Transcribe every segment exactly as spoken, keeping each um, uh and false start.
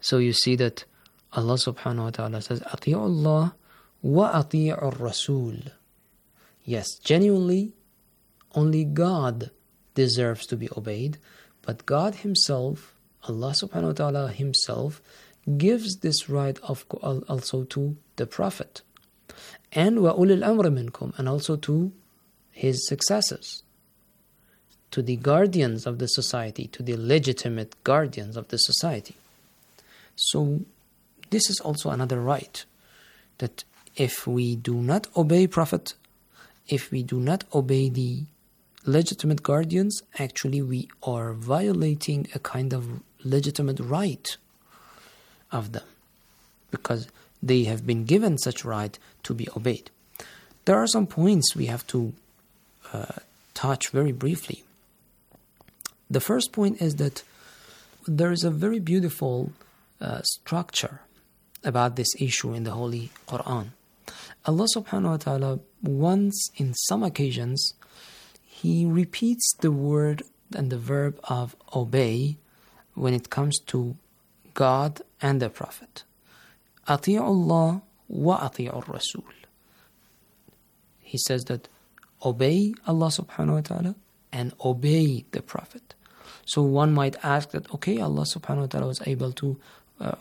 So you see that Allah subhanahu wa ta'ala says, أَطِيعُ اللَّهِ وَأَطِيعُ الرَّسُولِ. Yes, genuinely, only God deserves to be obeyed, but God Himself, Allah subhanahu wa ta'ala Himself, gives this right of also to the Prophet. And وَأُولِي الْأَمْرِ مِنْكُمْ, and also to his successors, to the guardians of the society, to the legitimate guardians of the society. So this is also another right, that if we do not obey Prophet, if we do not obey the legitimate guardians, actually we are violating a kind of legitimate right of them, because they have been given such right to be obeyed. There are some points we have to uh, touch very briefly. The first point is that there is a very beautiful uh, structure about this issue in the Holy Quran. Allah subhanahu wa ta'ala, once in some occasions, He repeats the word and the verb of obey when it comes to God and the Prophet. أَطِيعُ اللَّهِ وَأَطِيعُ الرَّسُولِ. He says that obey Allah subhanahu wa ta'ala and obey the Prophet. So one might ask that, okay, Allah subhanahu wa ta'ala was able to uh,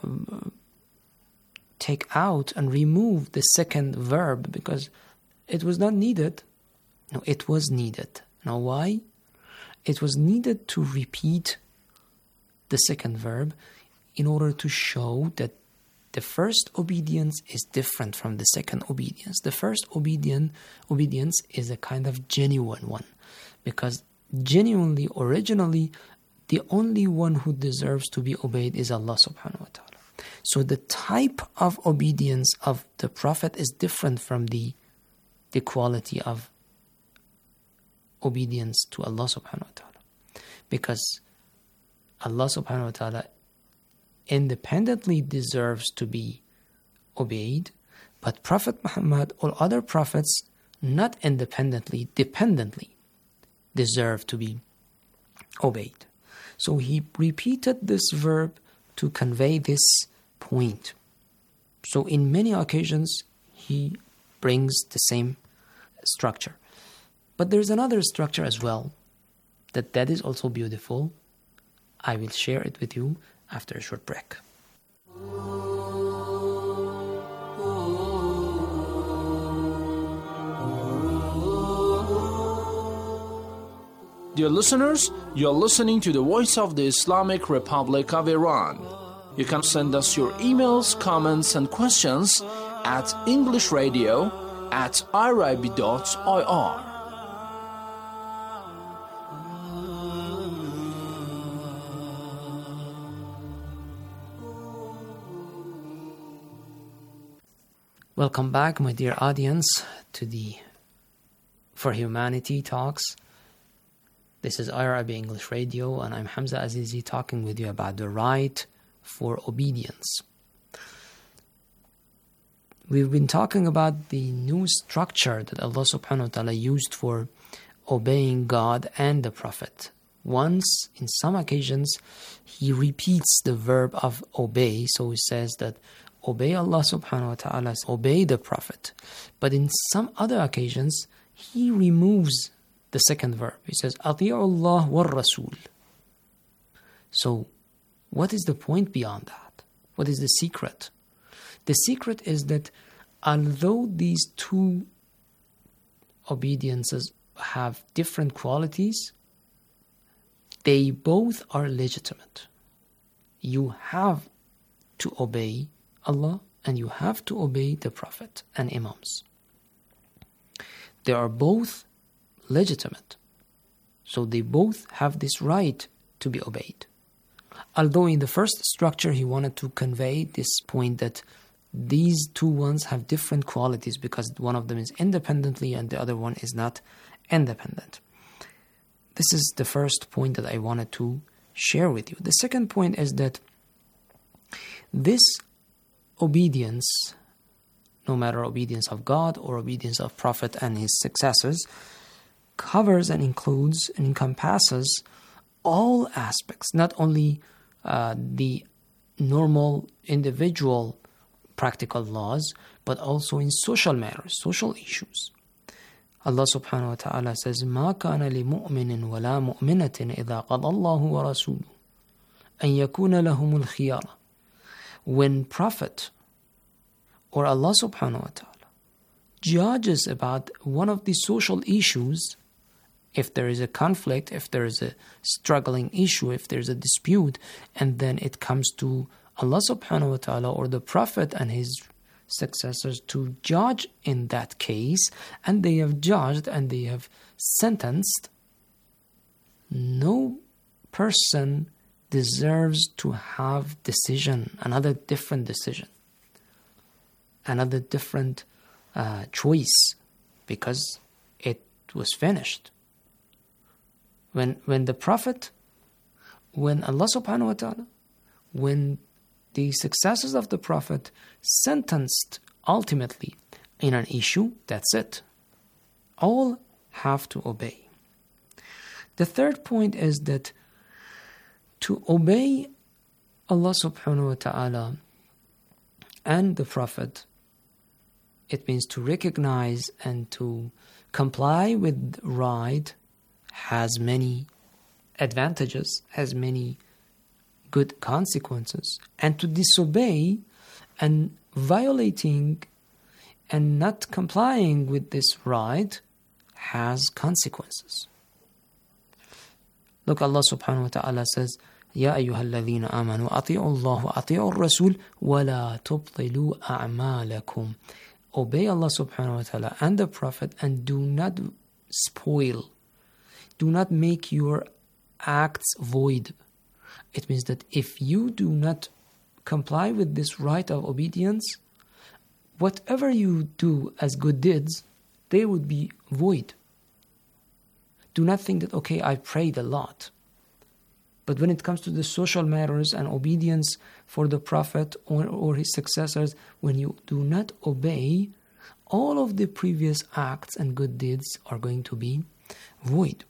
take out and remove the second verb because it was not needed. No, it was needed. Now why? It was needed to repeat the second verb in order to show that the first obedience is different from the second obedience. The first obedient, obedience is a kind of genuine one, because genuinely, originally, the only one who deserves to be obeyed is Allah subhanahu wa ta'ala. So the type of obedience of the Prophet is different from the, the quality of obedience to Allah subhanahu wa ta'ala. Because Allah subhanahu wa ta'ala independently deserves to be obeyed, but Prophet Muhammad or other prophets not independently, dependently deserve to be obeyed. So he repeated this verb to convey this point. So in many occasions he brings the same structure. But there's another structure as well that that is also beautiful. I will share it with you after a short break. Dear listeners, you are listening to the voice of the Islamic Republic of Iran. You can send us your emails, comments, and questions at englishradio at irib dot I R. Welcome back, my dear audience, to the For Humanity Talks. This is I R I B English Radio, and I'm Hamza Azizi talking with you about the right for obedience. We've been talking about the new structure that Allah subhanahu wa ta'ala used for obeying God and the Prophet. Once, in some occasions, He repeats the verb of obey, so He says that obey Allah subhanahu wa ta'ala, obey the Prophet. But in some other occasions, He removes the second verb. He says, أَطِيعُ اللَّهِ وَالرَّسُولِ. So, what is the point beyond that? What is the secret? The secret is that although these two obediences have different qualities, they both are legitimate. You have to obey Allah and you have to obey the Prophet and Imams. They are both legitimate. So they both have this right to be obeyed. Although in the first structure he wanted to convey this point that these two ones have different qualities because one of them is independently and the other one is not independent. This is the first point that I wanted to share with you. The second point is that this obedience, no matter obedience of God or obedience of Prophet and his successors, covers and includes and encompasses all aspects, not only uh, the normal individual practical laws, but also in social matters, social issues. Allah subhanahu wa ta'ala says, مَا كَانَ لِمُؤْمِنٍ وَلَا مُؤْمِنَةٍ إِذَا قَضَى اللَّهُ وَرَسُولُهُ أَن يَكُونَ لَهُمُ الْخِيَارَةُ. When Prophet or Allah subhanahu wa ta'ala judges about one of the social issues, if there is a conflict, if there is a struggling issue, if there is a dispute, and then it comes to Allah subhanahu wa ta'ala or the Prophet and his successors to judge in that case, and they have judged and they have sentenced, no person deserves to have decision, another different decision, another different uh, choice, because it was finished. When when the Prophet, when Allah subhanahu wa ta'ala, when the successors of the Prophet sentenced ultimately in an issue, that's it. All have to obey. The third point is that to obey Allah subhanahu wa ta'ala and the Prophet, it means to recognize and to comply with right, has many advantages, has many good consequences. And to disobey and violating and not complying with this right has consequences. Look, Allah subhanahu wa ta'ala says, يَا أَيُّهَا الَّذِينَ آمَنُوا أَطِيعُوا اللَّهُ وَأَطِيعُوا الرَّسُولَ وَلَا تُبْطِلُوا أَعْمَالَكُمْ. Obey Allah subhanahu wa ta'ala and the Prophet and do not spoil, do not make your acts void. It means that if you do not comply with this right of obedience, whatever you do as good deeds, they would be void. Do not think that, okay, I prayed a lot. But when it comes to the social matters and obedience for the Prophet or, or his successors, when you do not obey, all of the previous acts and good deeds are going to be void.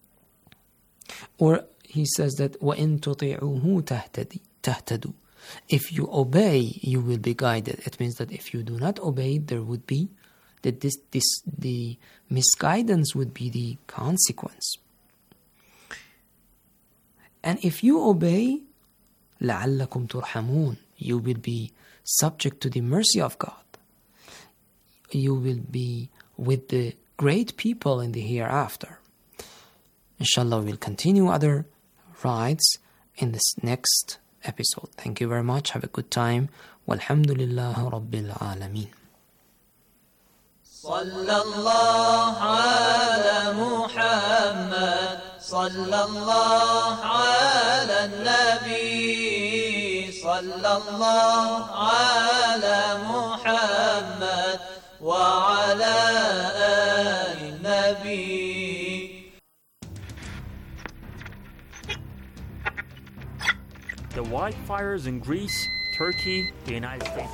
Or he says that وَإِن تُطِعُوهُ تَهْتَدُوا. If you obey, you will be guided. It means that if you do not obey, there would be that this this the misguidance would be the consequence. And if you obey, لَعَلَّكُمْ تُرْحَمُونَ, you will be subject to the mercy of God. You will be with the great people in the hereafter. Inshallah, we'll continue other rights in this next episode. Thank you very much. Have a good time. Walhamdulillah Rabbil Alameen. Sallallahu ala Muhammad, sallallahu ala Nabi, sallallahu ala Muhammad wa ala ali Nabi. The wildfires in Greece, Turkey, the United States.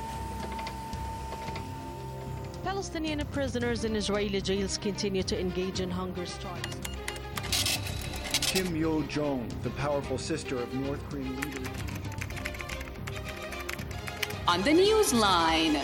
Palestinian prisoners in Israeli jails continue to engage in hunger strikes. Kim Yo-jong, the powerful sister of North Korean leader. On the Newsline.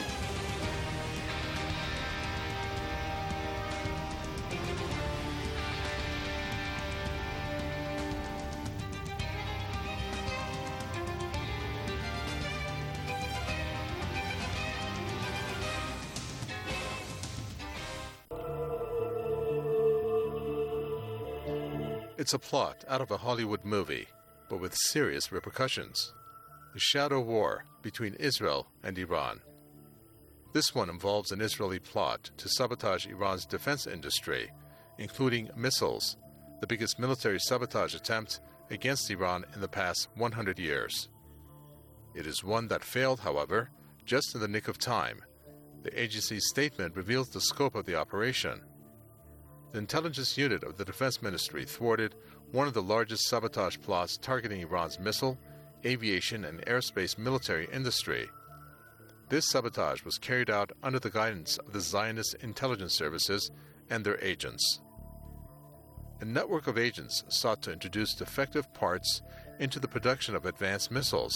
It's a plot out of a Hollywood movie, but with serious repercussions. The shadow war between Israel and Iran. This one involves an Israeli plot to sabotage Iran's defense industry, including missiles, the biggest military sabotage attempt against Iran in the past one hundred years. It is one that failed, however, just in the nick of time. The agency's statement reveals the scope of the operation. The intelligence unit of the Defense Ministry thwarted one of the largest sabotage plots targeting Iran's missile, aviation, and airspace military industry. This sabotage was carried out under the guidance of the Zionist intelligence services and their agents. A network of agents sought to introduce defective parts into the production of advanced missiles,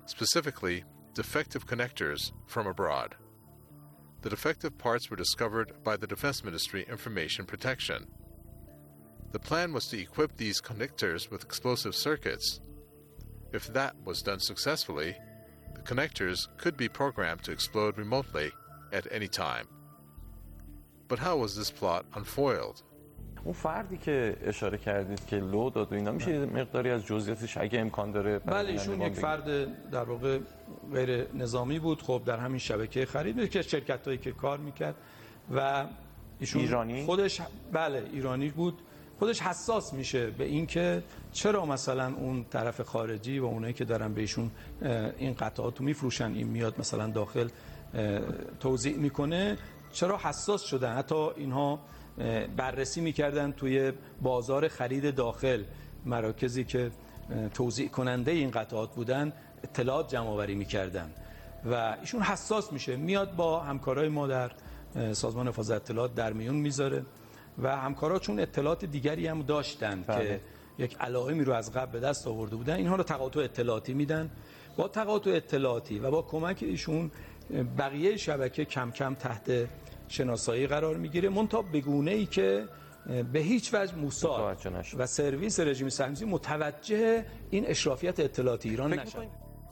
specifically defective connectors from abroad. The defective parts were discovered by the Defense Ministry Information Protection. The plan was to equip these connectors with explosive circuits. If that was done successfully, the connectors could be programmed to explode remotely at any time. But how was this plot unfoiled? اون فردی که اشاره کردید که لو داد و اینا میشه یه مقداری از جزئیاتش اگه امکان داره؟ بله ایشون یک فرد در واقع غیر نظامی بود. خب در همین شبکه خرید که شرکتایی که کار میکرد و ایشون ایرانی خودش بله ایرانی بود. خودش حساس میشه به اینکه چرا مثلا اون طرف خارجی و اونایی که دارن بهشون این قطعاتو میفروشن این میاد مثلا داخل توزیع میکنه، چرا حساس شدن. حتی اینها بررسی میکردن توی بازار خرید داخل، مراکزی که توزیع کننده این قطعات بودن اطلاعات جمع آوری میکردن و ایشون حساس میشه، میاد با همکارای ما در سازمان حفاظت اطلاعات در میون میذاره و همکارا چون اطلاعات دیگری هم داشتن بله. که یک علائمی رو از قبل به دست آورده بودن، اینها رو تقاطع اطلاعاتی میدن. با تقاطع اطلاعاتی و با کمک ایشون بقیه شبکه کم کم تحت شناسایی قرار میگیره، منتها به گونه‌ای که به هیچ وجه موساد و سرویس رژیم صهیونیستی متوجه این اشرافیت اطلاعاتی ایران نشد.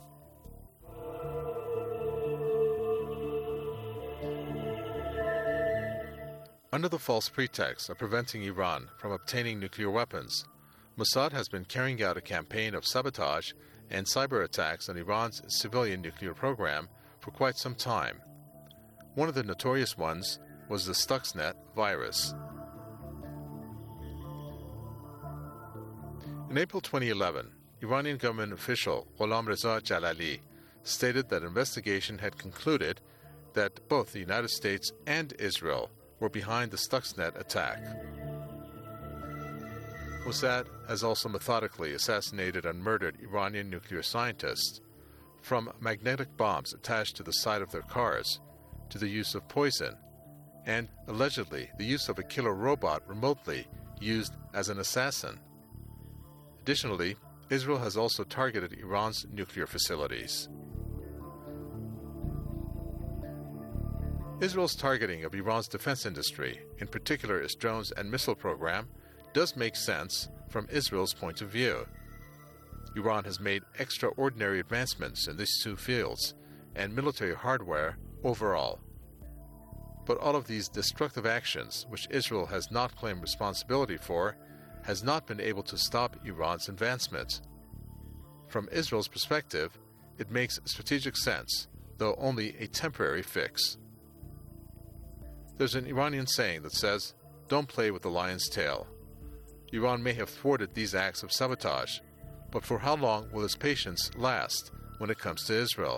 Under the false pretext of preventing Iran from obtaining nuclear weapons, Mossad has been carrying out a campaign of sabotage and cyber attacks on Iran's civilian nuclear program for quite some time. One of the notorious ones was the Stuxnet virus. In April twenty eleven, Iranian government official Gholam Reza Jalali stated that investigation had concluded that both the United States and Israel were behind the Stuxnet attack. Mossad has also methodically assassinated and murdered Iranian nuclear scientists, from magnetic bombs attached to the side of their cars to the use of poison, and allegedly the use of a killer robot remotely used as an assassin. Additionally, Israel has also targeted Iran's nuclear facilities. Israel's targeting of Iran's defense industry, in particular its drones and missile program, does make sense from Israel's point of view. Iran has made extraordinary advancements in these two fields and military hardware overall. But all of these destructive actions, which Israel has not claimed responsibility for, has not been able to stop Iran's advancement. From Israel's perspective, it makes strategic sense, though only a temporary fix. There's an Iranian saying that says, "Don't play with the lion's tail." Iran may have thwarted these acts of sabotage, but for how long will its patience last when it comes to Israel?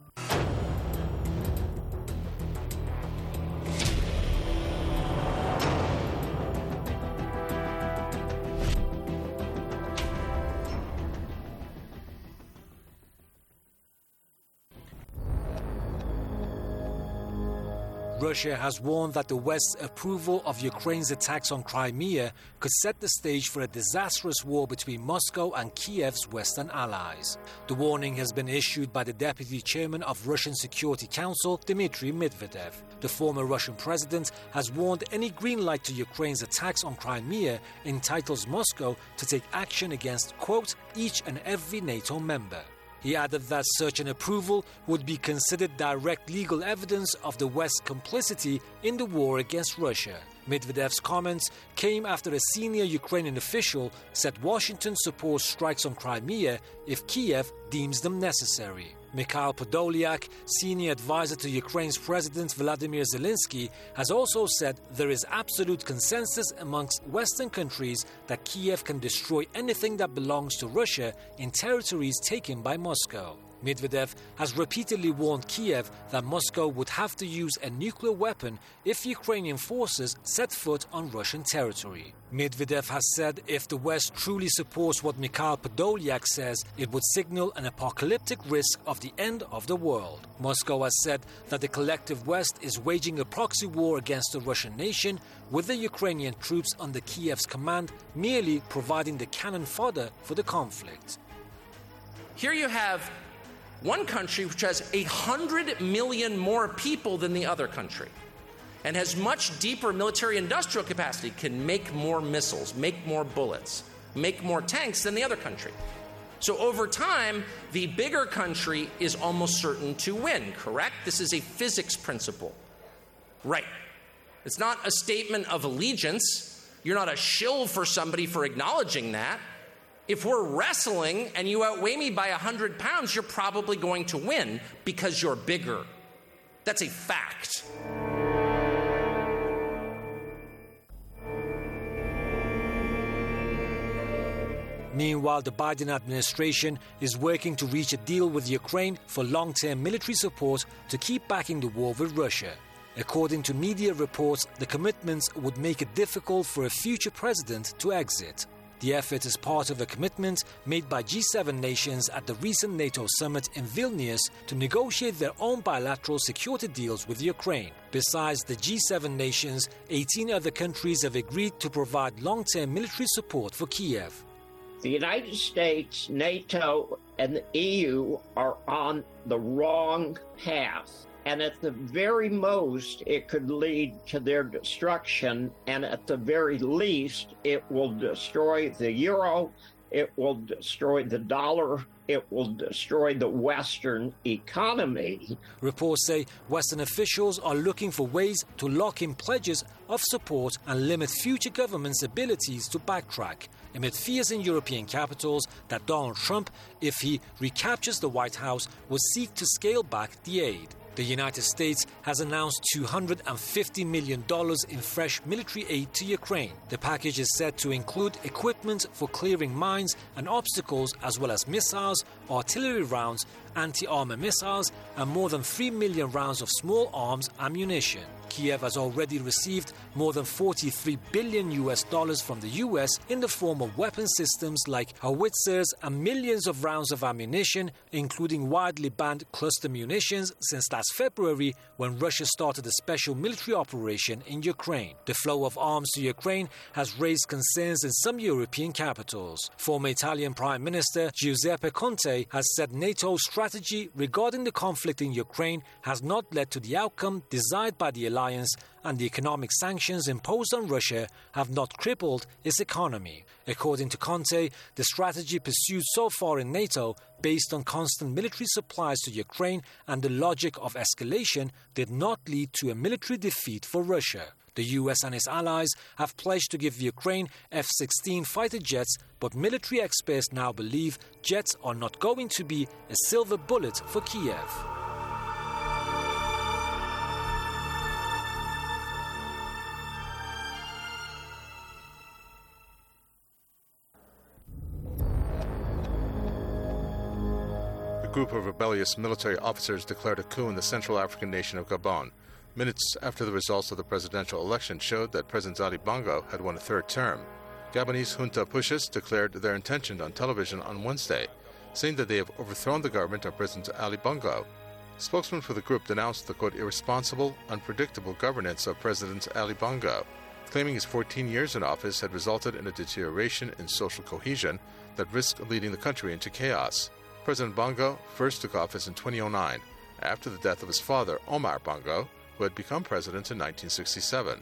Russia has warned that the West's approval of Ukraine's attacks on Crimea could set the stage for a disastrous war between Moscow and Kiev's Western allies. The warning has been issued by the Deputy Chairman of Russian Security Council, Dmitry Medvedev. The former Russian president has warned any green light to Ukraine's attacks on Crimea entitles Moscow to take action against, quote, each and every NATO member. He added that such an approval would be considered direct legal evidence of the West's complicity in the war against Russia. Medvedev's comments came after a senior Ukrainian official said Washington supports strikes on Crimea if Kiev deems them necessary. Mikhail Podolyak, senior advisor to Ukraine's President Vladimir Zelensky, has also said there is absolute consensus amongst Western countries that Kiev can destroy anything that belongs to Russia in territories taken by Moscow. Medvedev has repeatedly warned Kiev that Moscow would have to use a nuclear weapon if Ukrainian forces set foot on Russian territory. Medvedev has said if the West truly supports what Mikhail Podolyak says, it would signal an apocalyptic risk of the end of the world. Moscow has said that the collective West is waging a proxy war against the Russian nation, with the Ukrainian troops under Kiev's command merely providing the cannon fodder for the conflict. Here you have One country which has a hundred million more people than the other country and has much deeper military industrial capacity can make more missiles, make more bullets, make more tanks than the other country. So over time, the bigger country is almost certain to win, correct? This is a physics principle. Right. It's not a statement of allegiance. You're not a shill for somebody for acknowledging that. If we're wrestling and you outweigh me by one hundred pounds, you're probably going to win because you're bigger. That's a fact. Meanwhile, the Biden administration is working to reach a deal with Ukraine for long-term military support to keep backing the war with Russia. According to media reports, the commitments would make it difficult for a future president to exit. The effort is part of a commitment made by G seven nations at the recent NATO summit in Vilnius to negotiate their own bilateral security deals with Ukraine. Besides the G seven nations, eighteen other countries have agreed to provide long-term military support for Kiev. The United States, NATO, and the E U are on the wrong path. And at the very most, it could lead to their destruction. And at the very least, it will destroy the euro, it will destroy the dollar, it will destroy the Western economy. Reports say Western officials are looking for ways to lock in pledges of support and limit future governments' abilities to backtrack, amid fears in European capitals that Donald Trump, if he recaptures the White House, will seek to scale back the aid. The United States has announced two hundred fifty million dollars in fresh military aid to Ukraine. The package is said to include equipment for clearing mines and obstacles, as well as missiles, artillery rounds, anti-armor missiles, and more than three million rounds of small arms ammunition. Kiev has already received more than forty-three billion U S dollars from the U S in the form of weapon systems like howitzers and millions of rounds of ammunition, including widely banned cluster munitions, since last February when Russia started a special military operation in Ukraine. The flow of arms to Ukraine has raised concerns in some European capitals. Former Italian Prime Minister Giuseppe Conte has said NATO's strategy regarding the conflict in Ukraine has not led to the outcome desired by the alliance, and the economic sanctions imposed on Russia have not crippled its economy. According to Conte, the strategy pursued so far in NATO, based on constant military supplies to Ukraine and the logic of escalation, did not lead to a military defeat for Russia. The U S and its allies have pledged to give Ukraine F sixteen fighter jets, but military experts now believe jets are not going to be a silver bullet for Kiev. A group of rebellious military officers declared a coup in the Central African nation of Gabon, minutes after the results of the presidential election showed that President Ali Bongo had won a third term. Gabonese junta pushes declared their intention on television on Wednesday, saying that they have overthrown the government of President Ali Bongo. Spokesman for the group denounced the, quote, irresponsible, unpredictable governance of President Ali Bongo, claiming his fourteen years in office had resulted in a deterioration in social cohesion that risked leading the country into chaos. President Bongo first took office in two thousand nine, after the death of his father, Omar Bongo, who had become president in nineteen sixty-seven.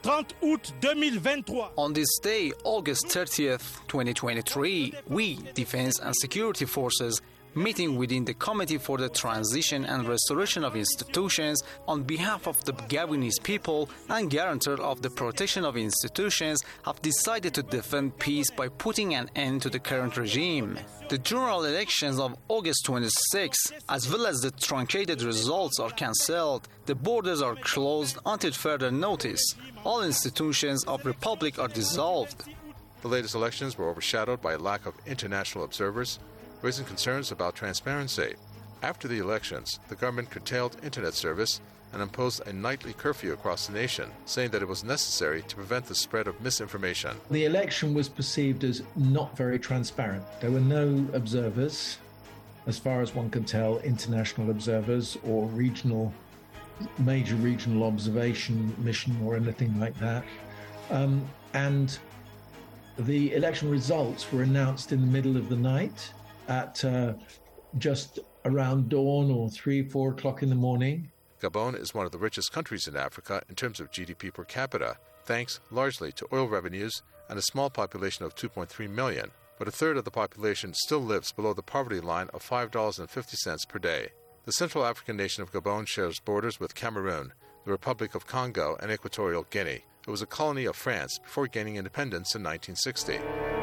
On this day, August thirtieth, twenty twenty-three, we, Defense and Security Forces, meeting within the Committee for the Transition and Restoration of Institutions on behalf of the Gabonese people and guarantor of the protection of institutions, have decided to defend peace by putting an end to the current regime. The general elections of August twenty-sixth, as well as the truncated results, are cancelled. The borders are closed until further notice. All institutions of the Republic are dissolved. The latest elections were overshadowed by a lack of international observers, raising concerns about transparency. After the elections, the government curtailed internet service and imposed a nightly curfew across the nation, saying that it was necessary to prevent the spread of misinformation. The election was perceived as not very transparent. There were no observers, as far as one can tell, international observers or regional, major regional observation mission or anything like that. Um, and the election results were announced in the middle of the night at uh, just around dawn or three, four o'clock in the morning. Gabon is one of the richest countries in Africa in terms of G D P per capita, thanks largely to oil revenues and a small population of two point three million. But a third of the population still lives below the poverty line of five dollars and fifty cents per day. The Central African nation of Gabon shares borders with Cameroon, the Republic of Congo, and Equatorial Guinea. It was a colony of France before gaining independence in nineteen sixty.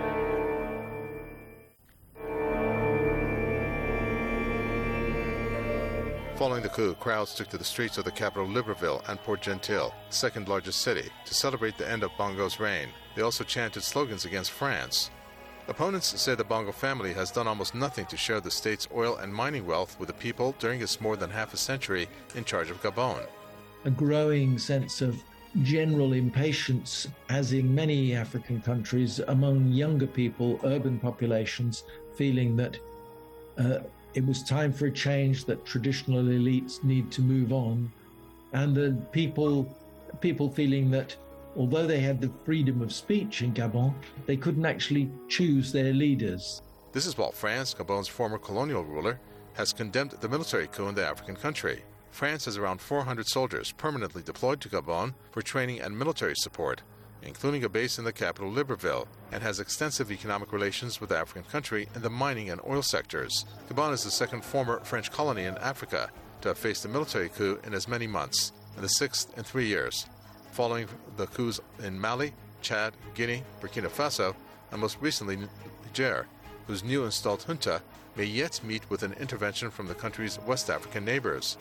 Following the coup, crowds took to the streets of the capital Libreville and Port-Gentil, second largest city, to celebrate the end of Bongo's reign. They also chanted slogans against France. Opponents say the Bongo family has done almost nothing to share the state's oil and mining wealth with the people during its more than half a century in charge of Gabon. A growing sense of general impatience, as in many African countries, among younger people, urban populations, feeling that uh, it was time for a change, that traditional elites need to move on, and the people, people feeling that although they had the freedom of speech in Gabon, they couldn't actually choose their leaders. This is while France, Gabon's former colonial ruler, has condemned the military coup in the African country. France has around four hundred soldiers permanently deployed to Gabon for training and military support, including a base in the capital Libreville, and has extensive economic relations with the African country in the mining and oil sectors. Gabon is the second former French colony in Africa to have faced a military coup in as many months, and the sixth in three years, following the coups in Mali, Chad, Guinea, Burkina Faso, and most recently Niger, whose new installed junta may yet meet with an intervention from the country's West African neighbors.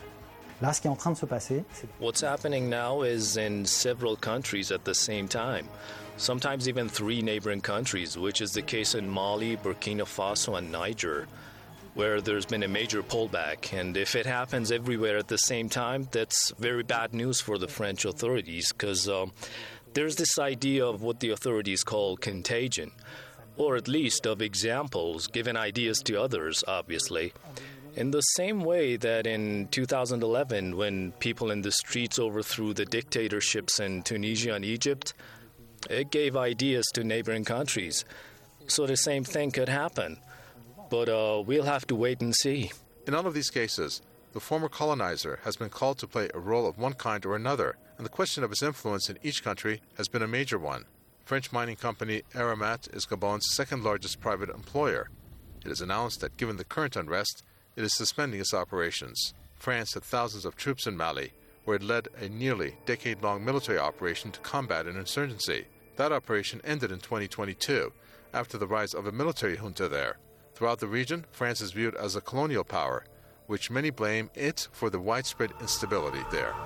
What's happening now is in several countries at the same time, sometimes even three neighboring countries, which is the case in Mali, Burkina Faso, and Niger, where there's been a major pullback. And if it happens everywhere at the same time, that's very bad news for the French authorities, because um, there's this idea of what the authorities call contagion, or at least of examples, giving ideas to others, obviously. In the same way that in two thousand eleven, when people in the streets overthrew the dictatorships in Tunisia and Egypt, it gave ideas to neighboring countries. So the same thing could happen. But uh, we'll have to wait and see. In all of these cases, the former colonizer has been called to play a role of one kind or another, and the question of his influence in each country has been a major one. French mining company Eramet is Gabon's second largest private employer. It has announced that given the current unrest, it is suspending its operations. France had thousands of troops in Mali, where it led a nearly decade-long military operation to combat an insurgency. That operation ended in twenty twenty-two, after the rise of a military junta there. Throughout the region, France is viewed as a colonial power, which many blame it for the widespread instability there.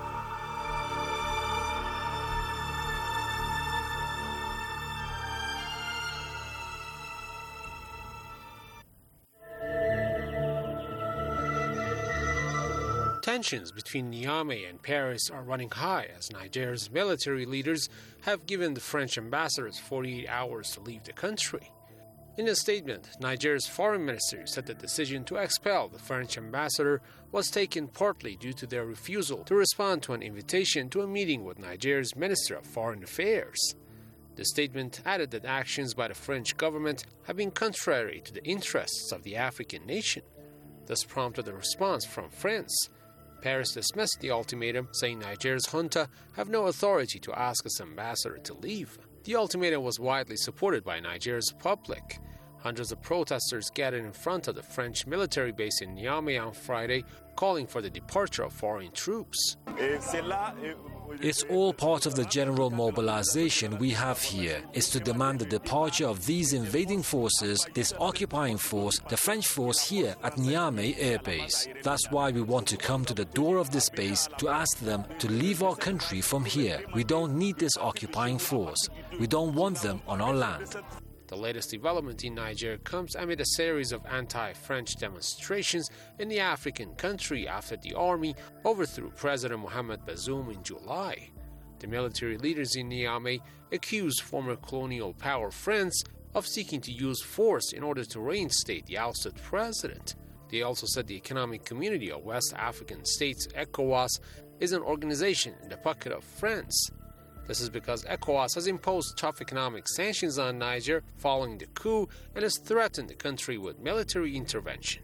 Tensions between Niamey and Paris are running high as Niger's military leaders have given the French ambassadors forty-eight hours to leave the country. In a statement, Niger's foreign ministry said the decision to expel the French ambassador was taken partly due to their refusal to respond to an invitation to a meeting with Niger's Minister of Foreign Affairs. The statement added that actions by the French government have been contrary to the interests of the African nation. This prompted a response from France. Paris dismissed the ultimatum, saying Niger's junta have no authority to ask its ambassador to leave. The ultimatum was widely supported by Niger's public. Hundreds of protesters gathered in front of the French military base in Niamey on Friday, calling for the departure of foreign troops. It's all part of the general mobilization we have here, is to demand the departure of these invading forces, this occupying force, the French force here at Niamey Air Base. That's why we want to come to the door of this base to ask them to leave our country from here. We don't need this occupying force. We don't want them on our land. The latest development in Niger comes amid a series of anti-French demonstrations in the African country after the army overthrew President Mohamed Bazoum in July. The military leaders in Niamey accused former colonial power France of seeking to use force in order to reinstate the ousted president. They also said the Economic Community of West African States, ECOWAS, is an organization in the pocket of France. This is because ECOWAS has imposed tough economic sanctions on Niger following the coup and has threatened the country with military intervention.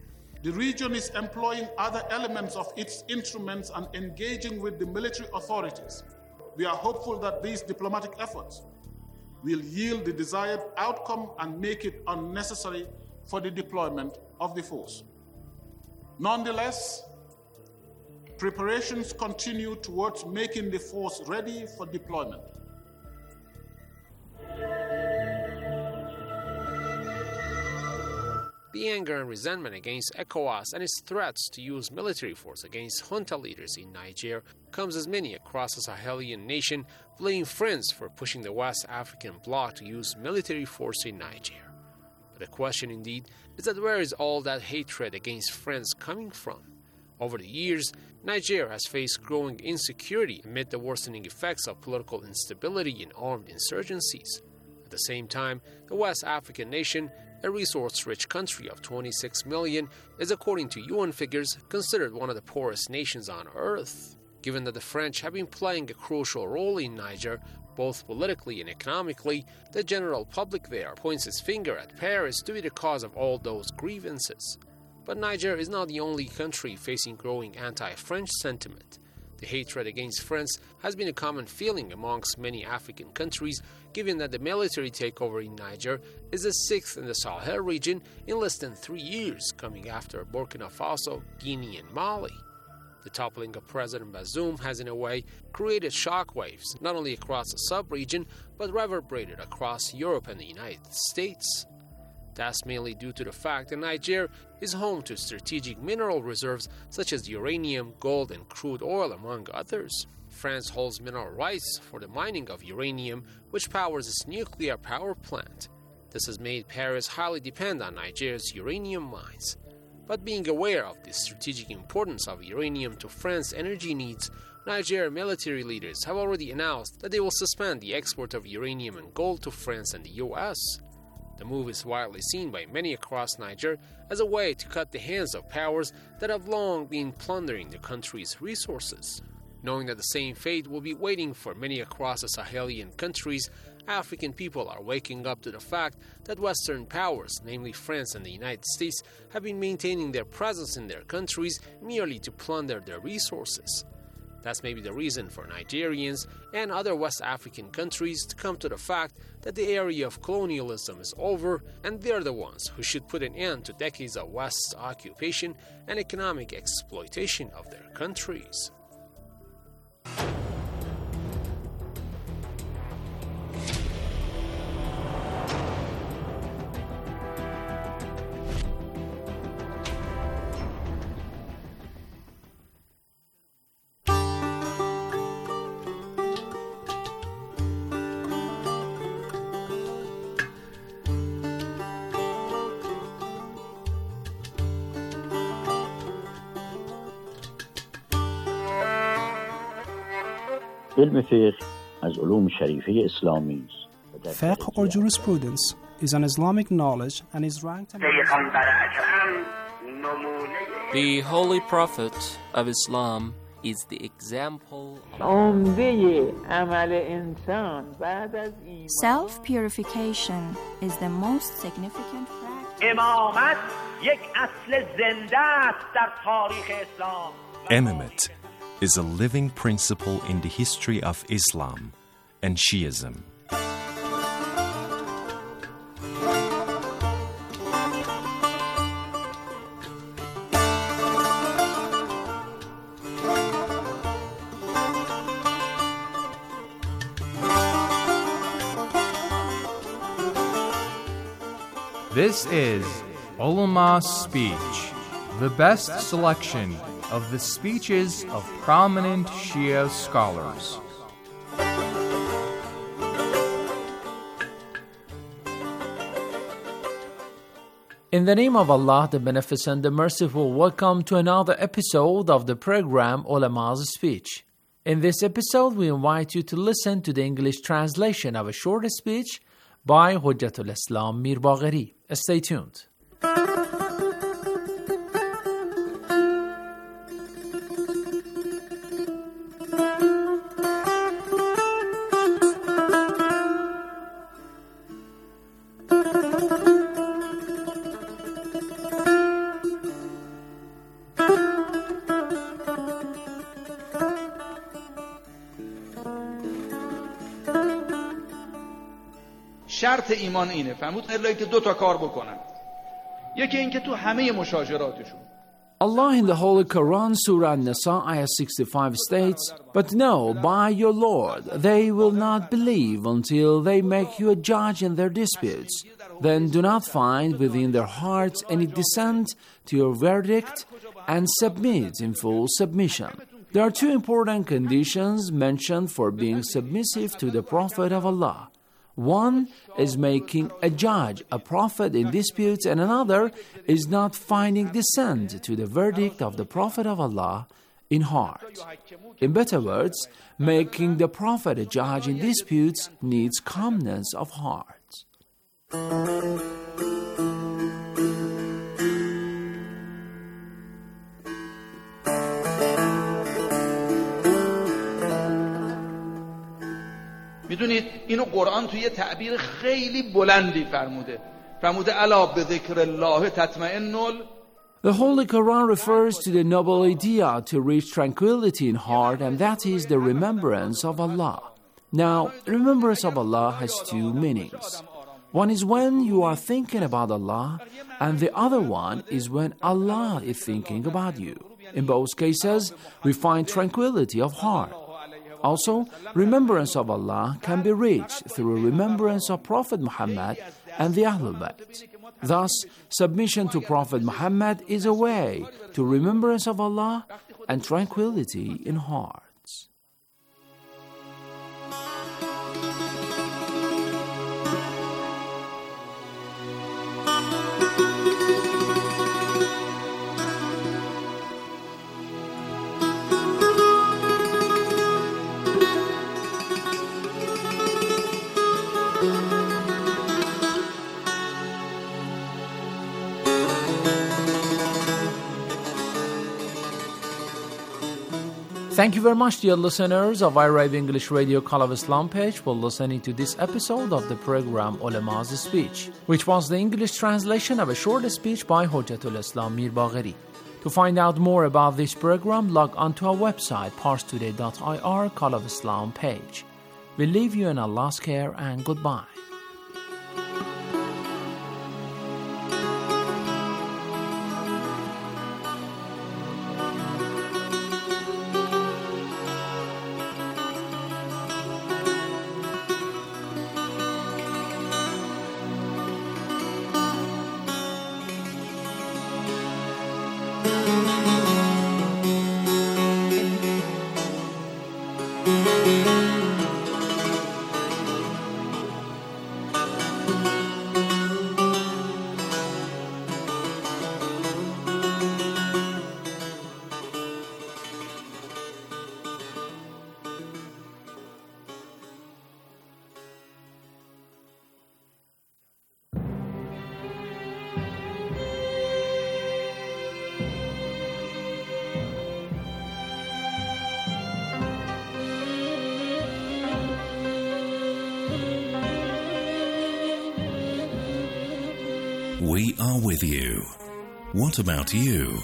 The region is employing other elements of its instruments and engaging with the military authorities. We are hopeful that these diplomatic efforts will yield the desired outcome and make it unnecessary for the deployment of the force. Nonetheless, preparations continue towards making the force ready for deployment. The anger and resentment against ECOWAS and its threats to use military force against junta leaders in Niger comes as many across the Sahelian nation blame France for pushing the West African bloc to use military force in Niger. But the question indeed is that where is all that hatred against France coming from? Over the years, Niger has faced growing insecurity amid the worsening effects of political instability and armed insurgencies. At the same time, the West African nation, a resource-rich country of twenty-six million, is, according to U N figures, considered one of the poorest nations on earth. Given that the French have been playing a crucial role in Niger, both politically and economically, the general public there points its finger at Paris to be the cause of all those grievances. But Niger is not the only country facing growing anti-French sentiment. The hatred against France has been a common feeling amongst many African countries, given that the military takeover in Niger is the sixth in the Sahel region in less than three years, coming after Burkina Faso, Guinea, and Mali. The toppling of President Bazoum has, in a way, created shockwaves not only across the sub-region, but reverberated across Europe and the United States. That's mainly due to the fact that Niger is home to strategic mineral reserves such as uranium, gold, and crude oil, among others. France holds mineral rights for the mining of uranium, which powers its nuclear power plant. This has made Paris highly dependent on Niger's uranium mines. But being aware of the strategic importance of uranium to France's energy needs, Niger military leaders have already announced that they will suspend the export of uranium and gold to France and the U S. The move is widely seen by many across Niger as a way to cut the hands of powers that have long been plundering the country's resources. Knowing that the same fate will be waiting for many across the Sahelian countries, African people are waking up to the fact that Western powers, namely France and the United States, have been maintaining their presence in their countries merely to plunder their resources. That's maybe the reason for Nigerians and other West African countries to come to the fact that the era of colonialism is over, and they're the ones who should put an end to decades of West's occupation and economic exploitation of their countries. Fiqh or jurisprudence is an Islamic knowledge and is ranked among The Holy Prophet of Islam is the example. Self-purification is the most significant practice. Imamate is a living principle in the history of Islam and Shiism. This is Ulama Speech, the best selection of the speeches of prominent Shia scholars. In the name of Allah, the Beneficent, the Merciful, welcome to another episode of the program Ulama's Speech. In this episode, we invite you to listen to the English translation of a short speech by Hujjatul Islam Mir Bagheri. Stay tuned. شرط ایمان اینه. فرمود الا که دو تا کار بکنن. یکی این که تو همه مشاجراتشون Allah in the Holy Quran, Surah An-Nisa, Ayah sixty-five states, "But no, by your Lord, they will not believe until they make you a judge in their disputes. Then do not find within their hearts any dissent to your verdict and submit in full submission." There are two important conditions mentioned for being submissive to the Prophet of Allah. One is making a judge a prophet in disputes, and another is not finding dissent to the verdict of the Prophet of Allah in heart. In better words, making the Prophet a judge in disputes needs calmness of heart. میدونید اینو قرآن توی تعبیر خیلی بلندی فرموده. فرموده الا بذکر الله تطمئن. The Holy Quran refers to the noble idea to reach tranquility in heart, and that is the remembrance of Allah. Now, remembrance of Allah has two meanings. One is when you are thinking about Allah, and the other one is when Allah is thinking about you. In both cases, we find tranquility of heart. Also, remembrance of Allah can be reached through remembrance of Prophet Muhammad and the Ahlul Bayt. Thus, submission to Prophet Muhammad is a way to remembrance of Allah and tranquility in hearts. Thank you very much, dear listeners of iRadio English Radio Call of Islam page, for listening to this episode of the program Ulama's Speech, which was the English translation of a short speech by Hujjatul Islam Mir Bagheri. To find out more about this program, log on to our website, parstoday dot I R, Call of Islam page. We leave you in Allah's care and goodbye. We are with you. What about you?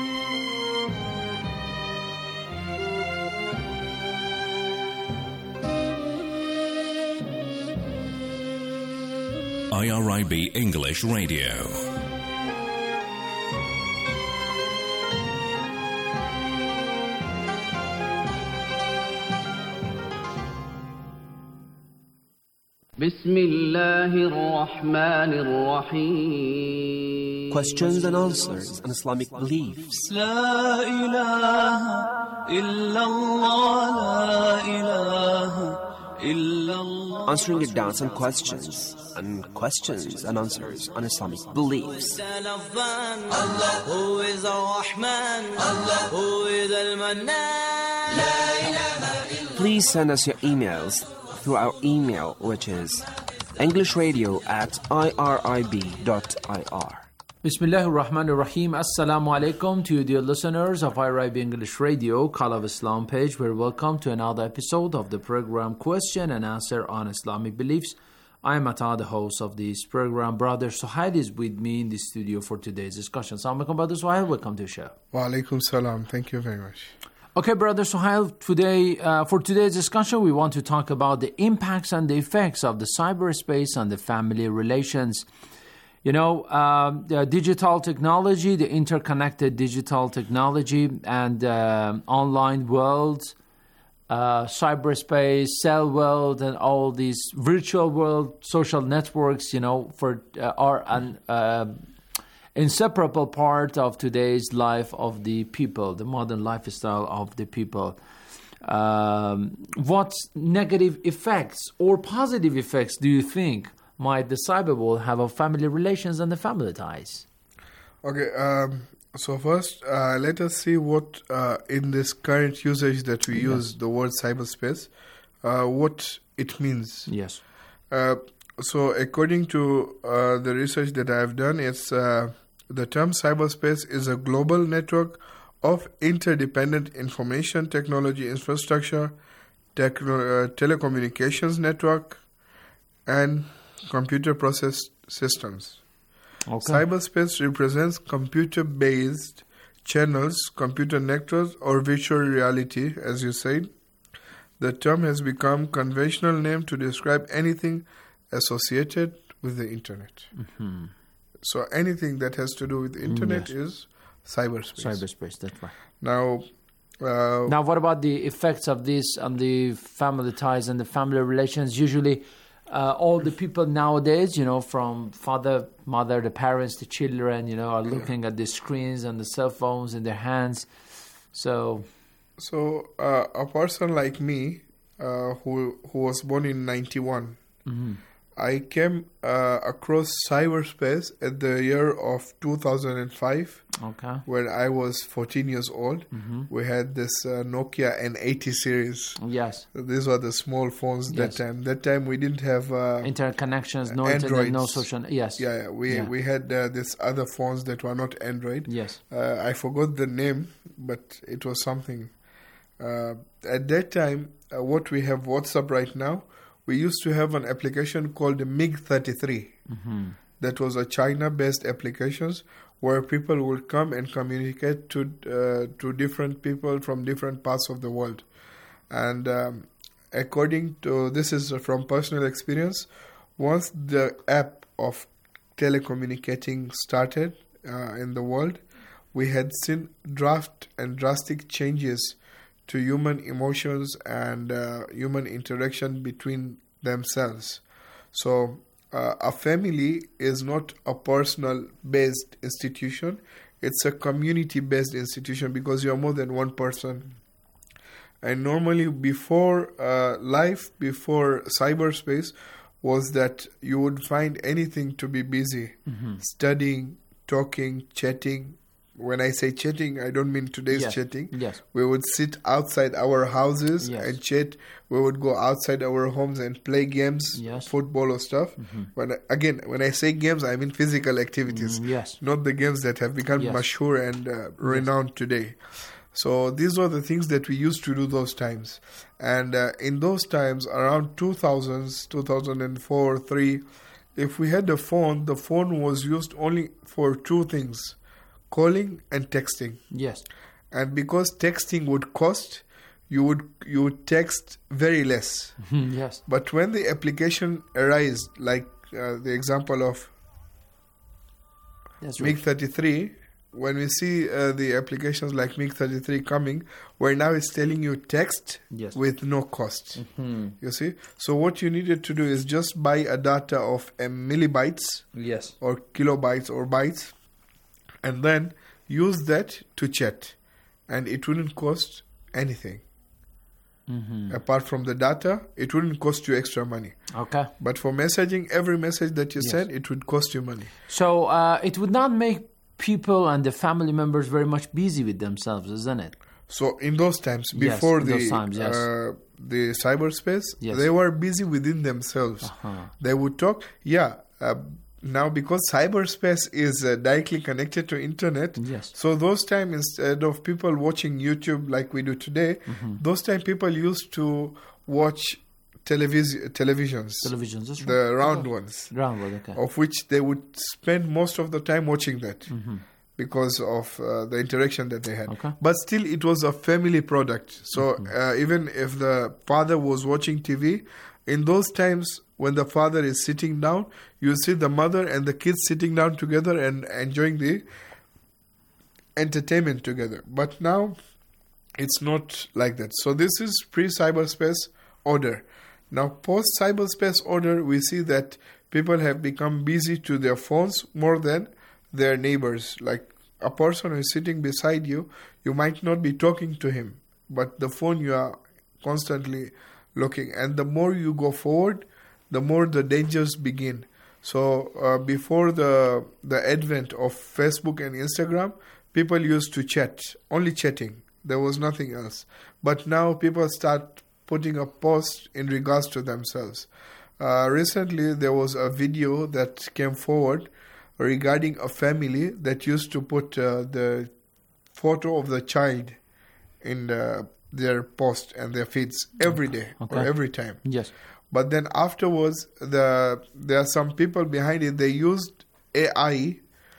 I R I B English Radio. Questions and answers on Islamic beliefs. Answering your doubts and questions, and questions and answers on Islamic beliefs. Please send us your emails through our email, which is englishradio at I R I B dot I R. Bismillahir Rahmanir Rahim. Assalamu alaikum to you, dear listeners of I R I B English Radio, Call of Islam page. We're welcome to another episode of the program Question and Answer on Islamic Beliefs. I am Ata, the host of this program. Brother Suhail is with me in the studio for today's discussion. Assalamu alaikum, Brother Suhail. Welcome to the show. Wa alaikum salam. Thank you very much. Okay, Brother Suhail, today, uh, for today's discussion, we want to talk about the impacts and the effects of the cyberspace on the family relations. You know, um, the digital technology, the interconnected digital technology and uh, online world, uh, cyberspace, cell world, and all these virtual world, social networks, you know, for uh, are an uh, inseparable part of today's life of the people, the modern lifestyle of the people. Um, what negative effects or positive effects do you think might the cyberwar have on family relations and the family ties? Okay, um, so first, uh, let us see what uh, in this current usage that we use yes. the word cyberspace, uh, what it means. Yes. Uh, so according to uh, the research that I have done, it's uh, the term cyberspace is a global network of interdependent information technology infrastructure, techno- uh, telecommunications network, and computer process systems. Okay. Cyberspace represents computer-based channels, computer networks, or virtual reality, as you said. The term has become conventional name to describe anything associated with the internet. Mm-hmm. So anything that has to do with the internet yes. is cyberspace. Cyberspace, that's right. Now, uh, now, what about the effects of this on the family ties and the family relations? Usually, uh, all the people nowadays, you know, from father, mother, the parents, the children, you know, are looking at the screens and the cell phones in their hands. So, so uh, a person like me, uh, who who was born in ninety-one, mm-hmm. I came uh, across cyberspace at the year of two thousand five, okay. when I was fourteen years old. Mm-hmm. We had this uh, Nokia N eighty series. Yes. These were the small phones yes. that time. That time we didn't have... Uh, internet connections, no internet, no social... Yes. Yeah, yeah. We, yeah. we had uh, these other phones that were not Android. Yes. Uh, I forgot the name, but it was something. Uh, at that time, uh, what we have WhatsApp right now, we used to have an application called the M I G thirty-three. Mm-hmm. That was a China-based application where people would come and communicate to uh, to different people from different parts of the world. And um, according to, this is from personal experience, once the app of telecommunicating started uh, in the world, we had seen draft and drastic changes to human emotions and uh, human interaction between themselves. So uh, a family is not a personal-based institution. It's a community-based institution because you're more than one person. And normally before uh, life, before cyberspace, was that you would find anything to be busy. Mm-hmm. Studying, talking, chatting. When I say chatting, I don't mean today's yes. chatting. Yes. We would sit outside our houses yes. and chat. We would go outside our homes and play games, yes. football or stuff. Mm-hmm. When again, when I say games, I mean physical activities. Mm, yes. Not the games that have become yes. mature and uh, renowned yes. today. So these were the things that we used to do those times. And uh, in those times, around two thousands, two thousand four, three, if we had a phone, the phone was used only for two things: calling and texting. Yes. And because texting would cost, you would you would text very less. Yes. But when the application arose, like uh, the example of That's M I G right. thirty-three, when we see uh, the applications like M I G thirty-three coming, where now it's telling you text yes. with no cost. Mm-hmm. You see? So what you needed to do is just buy a data of a millibytes yes. or kilobytes or bytes, and then use that to chat. And it wouldn't cost anything. Mm-hmm. Apart from the data, it wouldn't cost you extra money. Okay. But for messaging, every message that you yes. send, it would cost you money. So uh, it would not make people and the family members very much busy with themselves, isn't it? So in those times, before yes, the those times, yes. uh, the cyberspace, yes. they were busy within themselves. Uh-huh. They would talk. Yeah. Uh, now, because cyberspace is uh, directly connected to internet, yes. so those times instead of people watching YouTube like we do today, mm-hmm. those times people used to watch televis- televisions. Televisions, that's right. The round ones. Round one, okay. Of which they would spend most of the time watching that. Mm-hmm. because of uh, the interaction that they had. Okay. But still, it was a family product. So Mm-hmm. uh, even if the father was watching T V, in those times when the father is sitting down, you see the mother and the kids sitting down together and enjoying the entertainment together. But now, it's not like that. So this is pre-cyberspace order. Now, post-cyberspace order, we see that people have become busy to their phones more than their neighbors. Like a person who is sitting beside you, you might not be talking to him, but the phone you are constantly looking. And the more you go forward, the more the dangers begin. So uh, before the the advent of Facebook and Instagram, people used to chat, only chatting. There was nothing else. But now people start putting a post in regards to themselves. Uh, recently, there was a video that came forward regarding a family that used to put uh, the photo of the child in the, their post and their feeds every day Okay. or every time. Yes. But then afterwards, the there are some people behind it. They used A I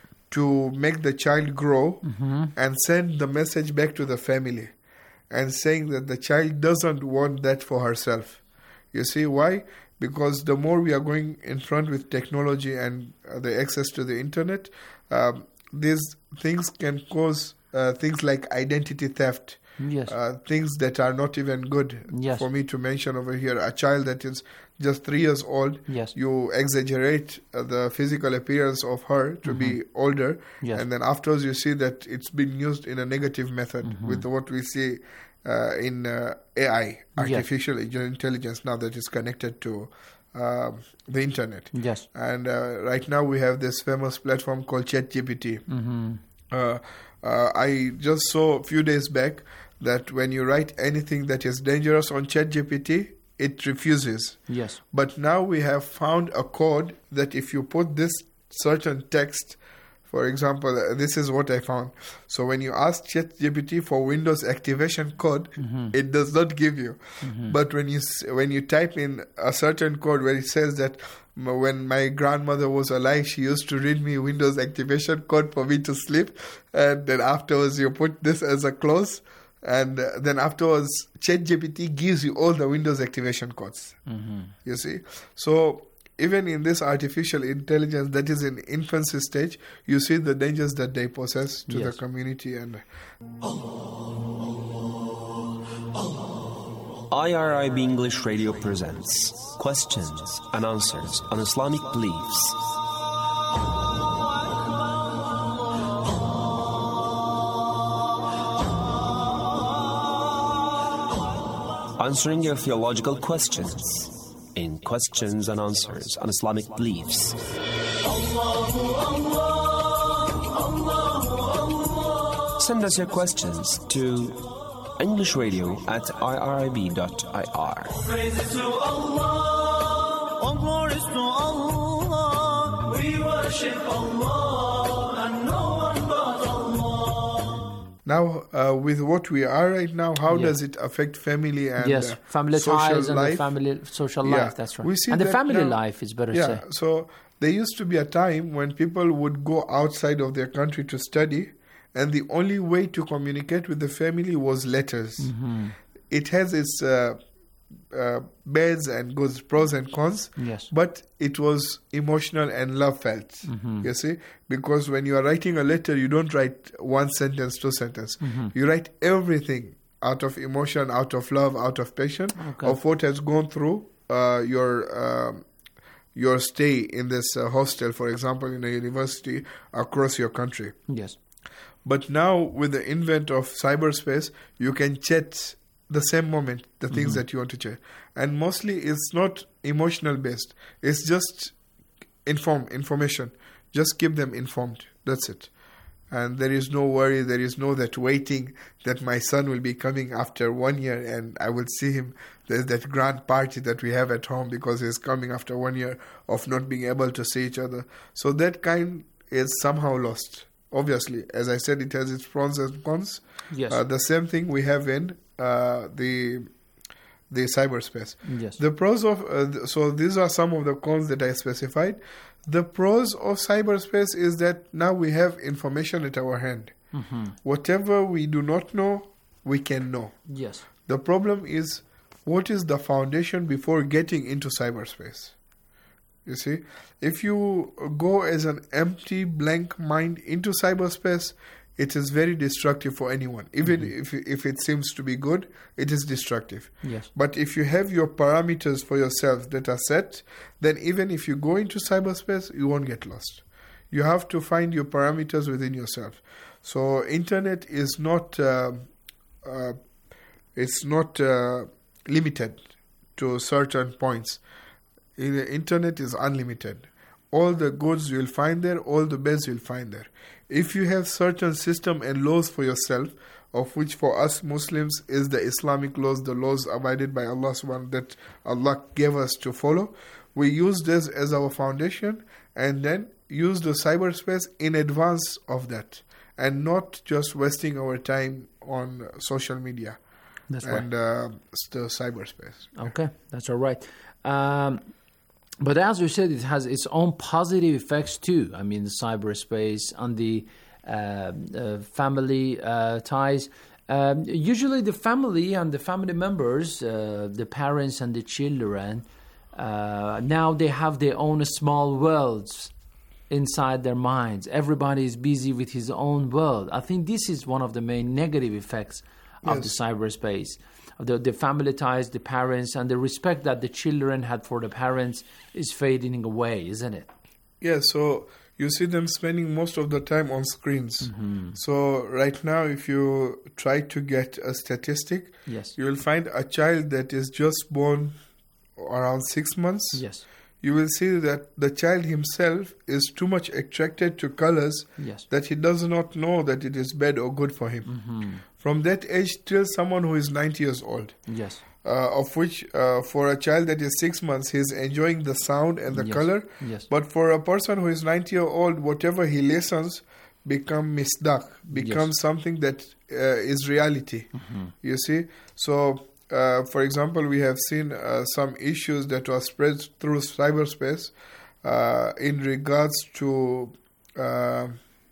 to make the child grow Mm-hmm. and send the message back to the family and saying that the child doesn't want that for herself. You see why? Because the more we are going in front with technology and uh, the access to the internet, um, these things can cause uh, things like identity theft. Yes. Uh, things that are not even good. Yes. For me to mention over here, a child that is just three years old, Yes. you exaggerate uh, the physical appearance of her to be older, Yes. and then afterwards you see that it's been used in a negative method Mhm. with what we see uh, in uh, A I, Yes. artificial intelligence, now that is connected to um the internet. Yes. And uh, right now we have this famous platform called ChatGPT. Mm-hmm. Uh, uh, I just saw a few days back that when you write anything that is dangerous on ChatGPT, it refuses. Yes. But now we have found a code that if you put this certain text, for example, uh, this is what I found. So when you ask ChatGPT for Windows activation code, Mhm. it does not give you. Mhm. But when you s- when you type in a certain code where it says that m- when my grandmother was alive, she used to read me Windows activation code for me to sleep, and then afterwards you put this as a clause, and uh, then afterwards ChatGPT gives you all the Windows activation codes. Mm-hmm. You see? So even in this artificial intelligence that is in infancy stage, you see the dangers that they possess to Yes. the community. And I R I B English Radio presents questions and answers on Islamic beliefs. Answering your theological questions in questions and answers on Islamic beliefs. Send us your questions to English Radio at I R I B dot I R. Praises to Allah, all glories to Allah. We worship Allah and no one but Allah. now, uh, with what we are right now, how Yeah. does it affect family and yes, uh, family social ties and the life? family social Yeah. life. That's right. We see and the that family now- life is better Yeah, say. so there used to be a time when people would go outside of their country to study, and the only way to communicate with the family was letters. Mhm. It has its uh, uh, bads and goods, pros and cons, Yes. but it was emotional and love felt. Mhm. You see, because when you are writing a letter, you don't write one sentence, two sentences. Mhm. You write everything out of emotion, out of love, out of passion, Okay. of what has gone through uh, your um, your stay in this uh, hostel, for example, in a university across your country. Yes. But now, with the invent of cyberspace, you can chat the same moment, the things Mhm. that you want to chat. And mostly it's not emotional based. It's just inform information. Just keep them informed. That's it. And there is no worry, there is no that waiting that my son will be coming after one year and I will see him. There's that grand party that we have at home because he's coming after one year of not being able to see each other. So that kind is somehow lost. Obviously, as I said, it has its pros and cons. Yes. Uh, the same thing we have in uh, the the cyberspace. Yes. The pros of uh, th- so these are some of the cons that I specified. The pros of cyberspace is that now we have information at our hand. Mm-hmm. Whatever we do not know, we can know. Yes. The problem is, what is the foundation before getting into cyberspace? You see, if you go as an empty, blank mind into cyberspace, it is very destructive for anyone. Even Mm-hmm. if if it seems to be good, it is destructive. Yes. But if you have your parameters for yourself that are set, then even if you go into cyberspace, you won't get lost. You have to find your parameters within yourself. So internet is not uh, uh, it's not uh, limited to certain points. The internet is unlimited. All the goods you'll find there, all the bads you'll find there. If you have certain system and laws for yourself, of which for us Muslims is the Islamic laws, the laws abided by Allah subhanahu that Allah gave us to follow, we use this as our foundation and then use the cyberspace in advance of that and not just wasting our time on social media. That's and uh, the cyberspace. Okay, that's all right. Um, but as you said, it has its own positive effects too. I mean, the cyberspace and the uh, uh, family uh, ties. Um, usually the family and the family members, uh, the parents and the children, uh, now they have their own small worlds inside their minds. Everybody is busy with his own world. I think this is one of the main negative effects of Yes. the cyberspace. The, the family ties, the parents, and the respect that the children had for the parents is fading away, isn't it? Yeah, so you see them spending most of the time on screens. Mm-hmm. So right now, if you try to get a statistic, Yes. you will find a child that is just born around six months. Yes. You will see that the child himself is too much attracted to colors Yes. that he does not know that it is bad or good for him. Mm-hmm. From that age till someone who is ninety years old. Yes. Uh, of which, uh, for a child that is six months, he is enjoying the sound and the Yes. color. Yes. But for a person who is ninety years old, whatever he listens become misdaq, becomes Yes. something that uh, is reality. Mm-hmm. You see? So, uh, for example, we have seen uh, some issues that were spread through cyberspace uh, in regards to uh,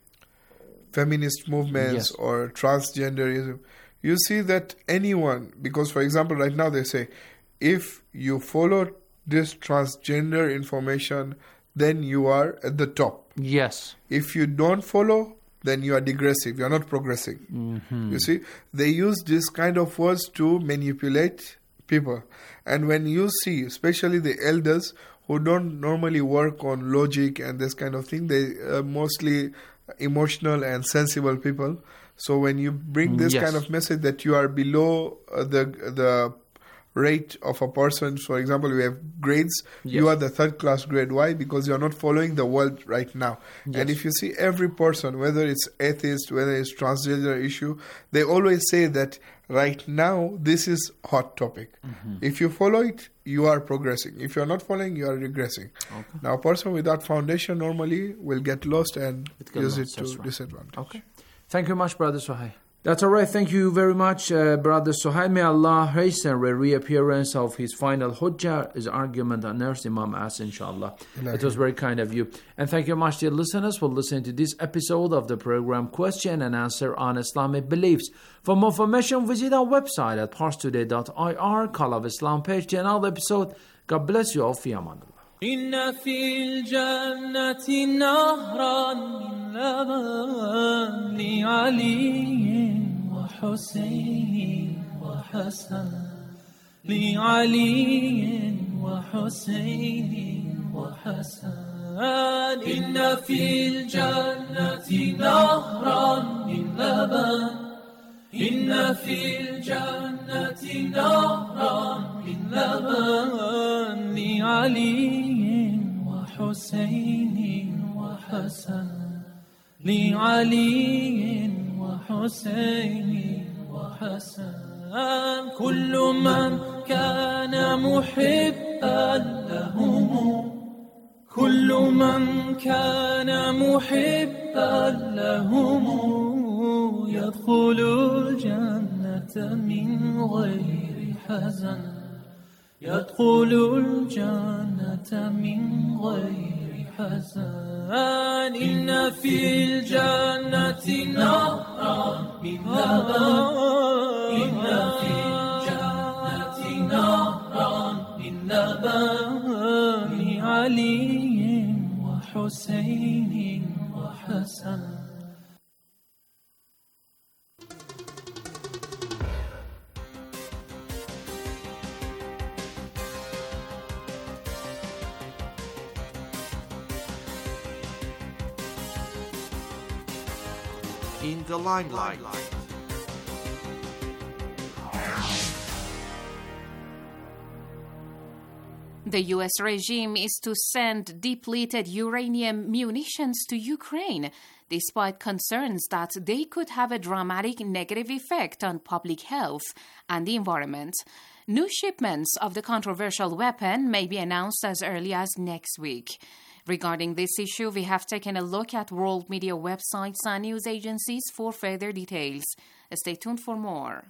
feminist movements Yes. or transgenderism. You see that anyone, because for example, right now they say, if you follow this transgender information, then you are at the top. Yes. If you don't follow, then you are digressive, you are not progressing. Mm-hmm. You see, they use this kind of words to manipulate people. And when you see, especially the elders who don't normally work on logic and this kind of thing, they are mostly emotional and sensible people. So when you bring this Yes. kind of message that you are below uh, the the rate of a person, for example, we have grades, you Yes. are the third class grade. Why? Because you are not following the world right now. Yes. And if you see every person, whether it's atheist, whether it's transgender issue, they always say that right now this is hot topic. Mm-hmm. If you follow it, you are progressing. If you are not following, you are regressing. Okay. Now, a person without foundation normally will get lost and It use gets it lost, to that's right. disadvantage. Okay. Thank you much, Brother Sohail. That's all right. Thank you very much, uh, Brother Sohail. May Allah hasten the reappearance of his final hujjah, his argument on Nurse Imam As, inshallah. Ilahi. It was very kind of you. And thank you much, dear listeners, for listening to this episode of the program Question and Answer on Islamic Beliefs. For more information, visit our website at parstoday dot I R, Call of Islam page to another episode. God bless you all. Fi aman. إن في الجنة نهرا من لبن لعلي وحسين وحسن لعلي وحسين وحسن إن في الجنة نهرا من لبن إن في الجنة نهرا من لبن لعلي وحسين وحسن لعلي وحسين وحسن كل من كان محبا لهم كل من كان محبا لهم يدخل الجنة من غير حزن يدخل الجنة من غير الحزن إن في الجنة نهرا من لبن إن في الجنة نهرا من لبن علي وحسين وحسن. In the limelight. The U S regime is to send depleted uranium munitions to Ukraine, despite concerns that they could have a dramatic negative effect on public health and the environment. New shipments of the controversial weapon may be announced as early as next week. Regarding this issue, we have taken a look at world media websites and news agencies for further details. Stay tuned for more.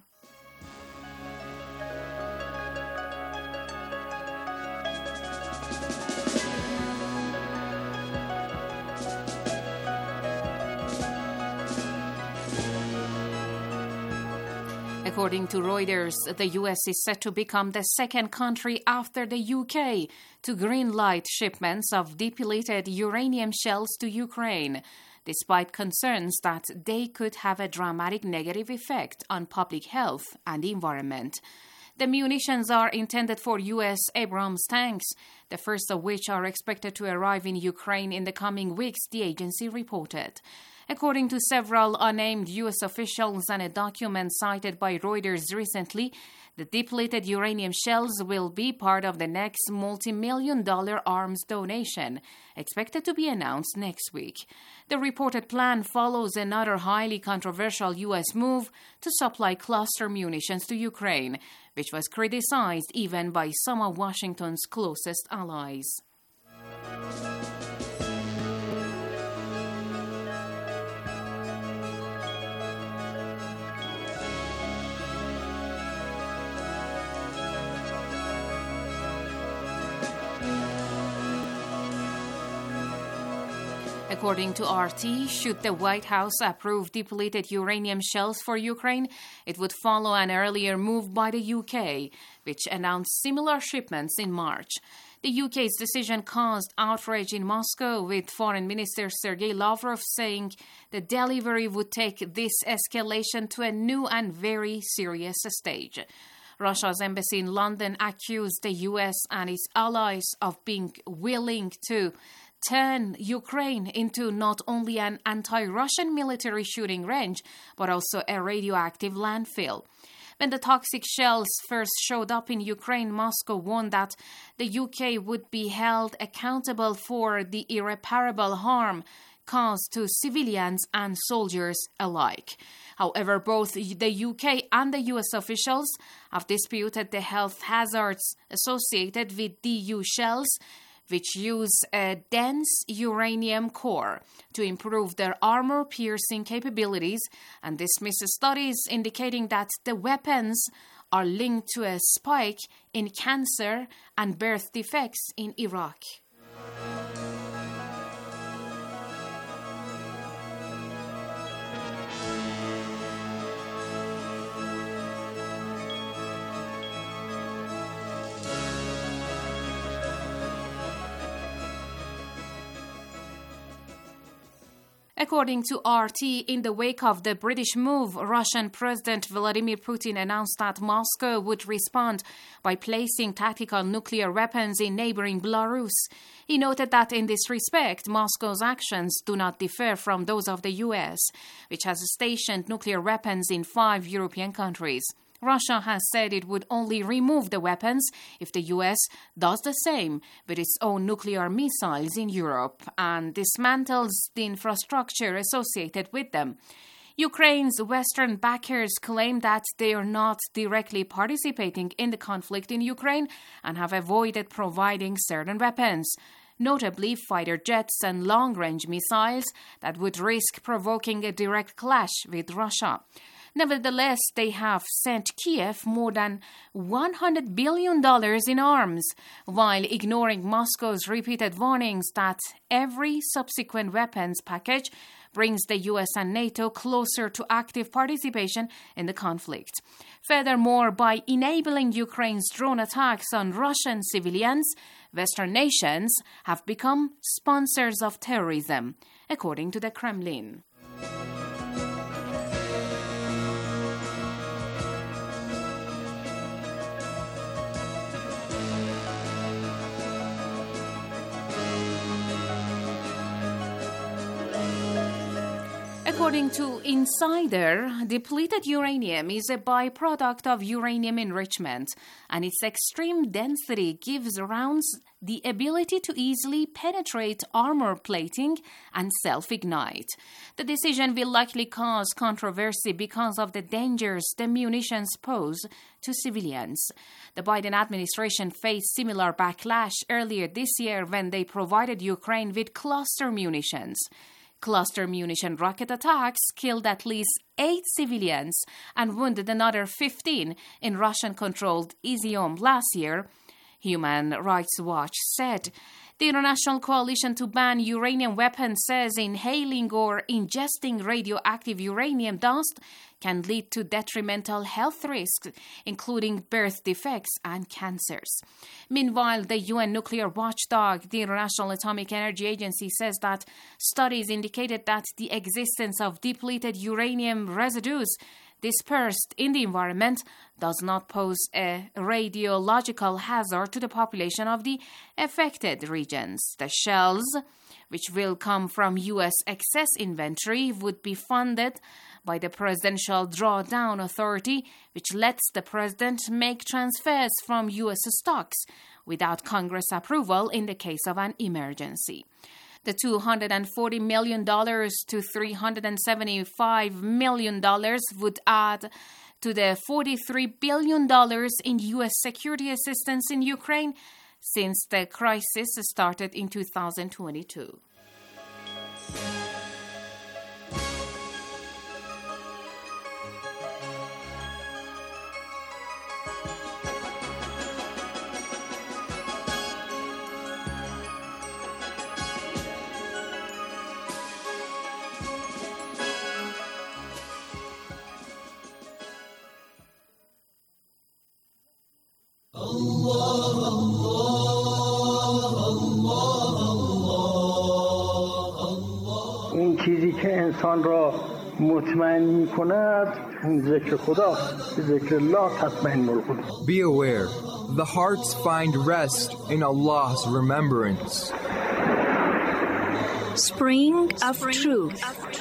According to Reuters, the U S is set to become the second country after the U K to greenlight shipments of depleted uranium shells to Ukraine, despite concerns that they could have a dramatic negative effect on public health and the environment. The munitions are intended for U S Abrams tanks, the first of which are expected to arrive in Ukraine in the coming weeks, the agency reported. According to several unnamed U S officials and a document cited by Reuters recently, the depleted uranium shells will be part of the next multi-million dollar arms donation, expected to be announced next week. The reported plan follows another highly controversial U S move to supply cluster munitions to Ukraine, which was criticized even by some of Washington's closest allies. According to R T, should the White House approve depleted uranium shells for Ukraine, it would follow an earlier move by the U K, which announced similar shipments in March. The U K's decision caused outrage in Moscow, with Foreign Minister Sergei Lavrov saying the delivery would take this escalation to a new and very serious stage. Russia's embassy in London accused the U S and its allies of being willing to turn Ukraine into not only an anti-Russian military shooting range, but also a radioactive landfill. When the toxic shells first showed up in Ukraine, Moscow warned that the U K would be held accountable for the irreparable harm caused to civilians and soldiers alike. However, both the U K and the U S officials have disputed the health hazards associated with D U shells, which use a dense uranium core to improve their armor-piercing capabilities, and dismiss studies indicating that the weapons are linked to a spike in cancer and birth defects in Iraq. According to R T, in the wake of the British move, Russian President Vladimir Putin announced that Moscow would respond by placing tactical nuclear weapons in neighboring Belarus. He noted that in this respect, Moscow's actions do not differ from those of the U S, which has stationed nuclear weapons in five European countries. Russia has said it would only remove the weapons if the U S does the same with its own nuclear missiles in Europe and dismantles the infrastructure associated with them. Ukraine's Western backers claim that they are not directly participating in the conflict in Ukraine and have avoided providing certain weapons, notably fighter jets and long-range missiles that would risk provoking a direct clash with Russia. Nevertheless, they have sent Kiev more than one hundred billion dollars in arms, while ignoring Moscow's repeated warnings that every subsequent weapons package brings the U S and NATO closer to active participation in the conflict. Furthermore, by enabling Ukraine's drone attacks on Russian civilians, Western nations have become sponsors of terrorism, according to the Kremlin. According to Insider, depleted uranium is a byproduct of uranium enrichment, and its extreme density gives rounds the ability to easily penetrate armor plating and self-ignite. The decision will likely cause controversy because of the dangers the munitions pose to civilians. The Biden administration faced similar backlash earlier this year when they provided Ukraine with cluster munitions. Cluster munition rocket attacks killed at least eight civilians and wounded another fifteen in Russian-controlled Izium last year, Human Rights Watch said. The International Coalition to Ban Uranium Weapons says inhaling or ingesting radioactive uranium dust can lead to detrimental health risks, including birth defects and cancers. Meanwhile, the U N nuclear watchdog, the International Atomic Energy Agency, says that studies indicated that the existence of depleted uranium residues dispersed in the environment does not pose a radiological hazard to the population of the affected regions. The shells, which will come from U S excess inventory, would be funded by the Presidential Drawdown Authority, which lets the president make transfers from U S stocks without Congress approval in the case of an emergency. The two hundred forty million dollars to three hundred seventy-five million dollars would add to the forty-three billion dollars in U S security assistance in Ukraine since the crisis started in two thousand twenty-two. اون چیزی که انسان را مطمئن می کند ذکر خدا ذکر الله تطمئن القلوب. Be aware, the hearts find rest in Allah's remembrance. Spring of Truth.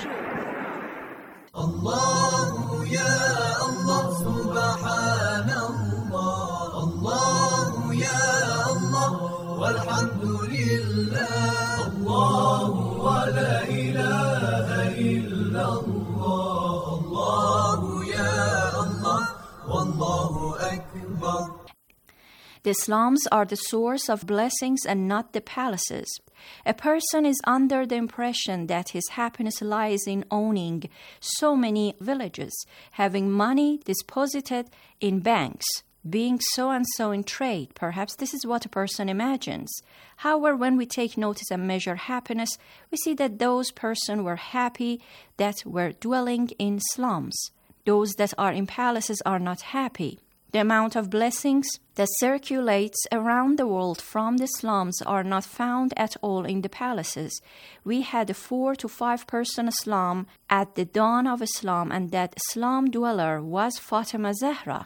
Allah ya Allah subhanallah, Allah ya Allah walhamdulillah, Allah wa la ilaha illallah, Allah ya Allah wallahu akbar. The Islams are the source of blessings and not the palaces. A person is under the impression that his happiness lies in owning so many villages, having money deposited in banks, being so-and-so in trade. Perhaps this is what a person imagines. However, when we take notice and measure happiness, we see that those persons were happy that were dwelling in slums. Those that are in palaces are not happy. The amount of blessings that circulates around the world from the slums are not found at all in the palaces. We had a four to five person slum at the dawn of Islam, and that slum dweller was Fatima Zahra.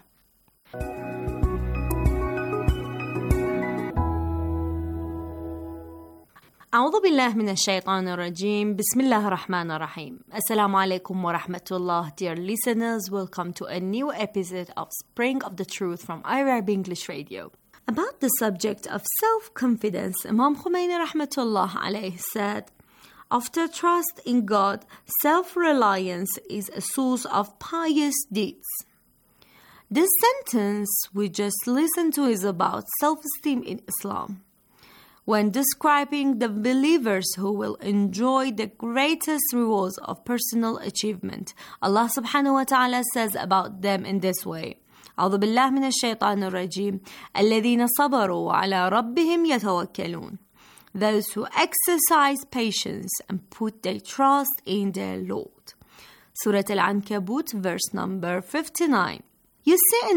أعوذ بالله من الشيطان الرجيم. بسم الله الرحمن الرحيم. Assalamu alaikum wa rahmatullah. Dear listeners, welcome to a new episode of Spring of the Truth from I R I B English Radio. About the subject of self-confidence, Imam Khomeini rahmatullah alayhi said, after trust in God, self-reliance is a source of pious deeds. This sentence we just listened to is about self-esteem in Islam. when describing the believers who will enjoy the greatest rewards of personal achievement. Allah subhanahu wa ta'ala says about them in this way: أعوذ بالله من الشيطان الرجيم الذين صبروا على ربهم يتوكلون. Those who exercise patience and put their trust in their Lord. Surah Al-Ankabut, verse number fifty-nine. You see in